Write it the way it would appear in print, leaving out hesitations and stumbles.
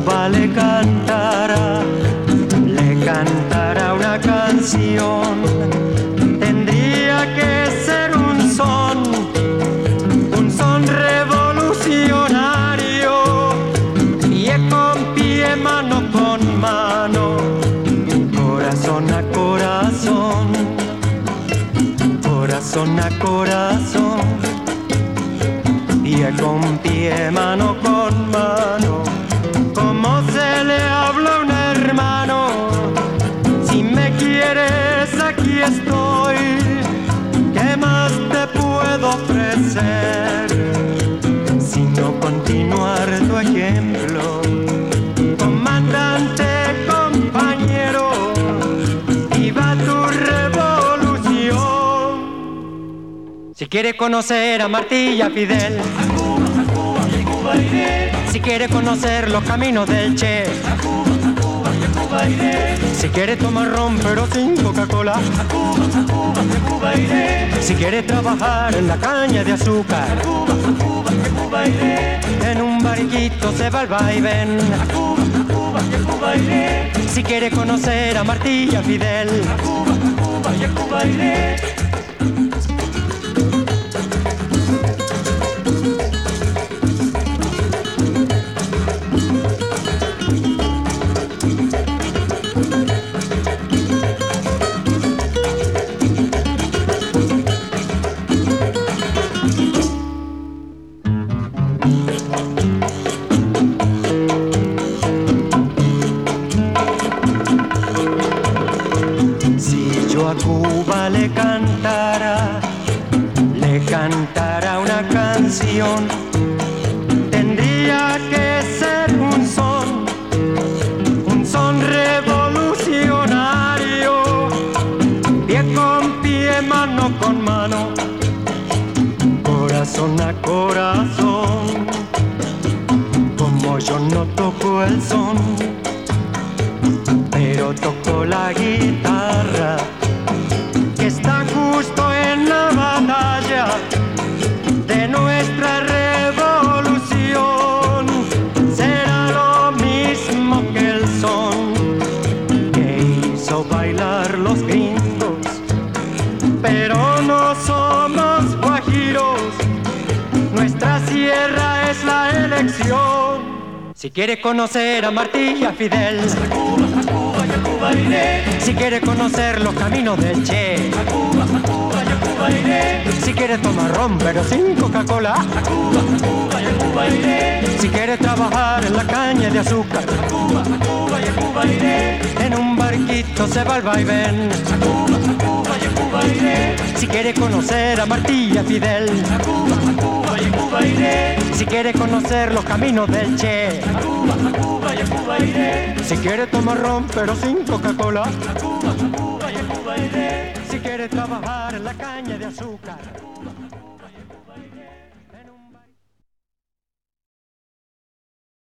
Cuba le cantara una canción, tendría que ser un son revolucionario, pie con pie, mano con mano, corazón a corazón, corazón a corazón, pie con pie, mano con mano. ¿Cómo se le habla a un hermano? Si me quieres, aquí estoy. ¿Qué más te puedo ofrecer? Sino continuar tu ejemplo. Comandante, compañero, viva tu revolución. Si quiere conocer a Martí y a Fidel, a Cuba iré. si quiere conocer los caminos del Che, A Cuba iré. si quiere tomar ron pero sin Coca-Cola, A Cuba iré. si quiere trabajar en la caña de azúcar, A Cuba iré. en un barquito se va al vaivén. A Cuba iré. Si quiere conocer a Martí y a Fidel, A Cuba iré. a Cuba le cantara una canción, tendría que ser un son revolucionario, pie con pie, mano con mano, corazón a corazón. Como yo no toco el son, pero toco la guitarra, que está justo en la batalla de nuestra revolución. Será lo mismo que el son que hizo bailar los gringos, pero no somos guajiros, nuestra sierra es la elección. Si quiere conocer a Martí y a Fidel, A Cuba iré. si quiere conocer los caminos del Che, A Cuba iré. si quiere tomar ron pero sin Coca-Cola, A Cuba iré. si quiere trabajar en la caña de azúcar, A Cuba iré. en un barquito se va al vaivén. A Cuba iré. Si quiere conocer a Martí y a Fidel, A Cuba iré. si quiere conocer los caminos del Che, A Cuba iré. si quiere tomar ron pero sin Coca-Cola, A Cuba iré. si quiere trabajar en la caña de azúcar.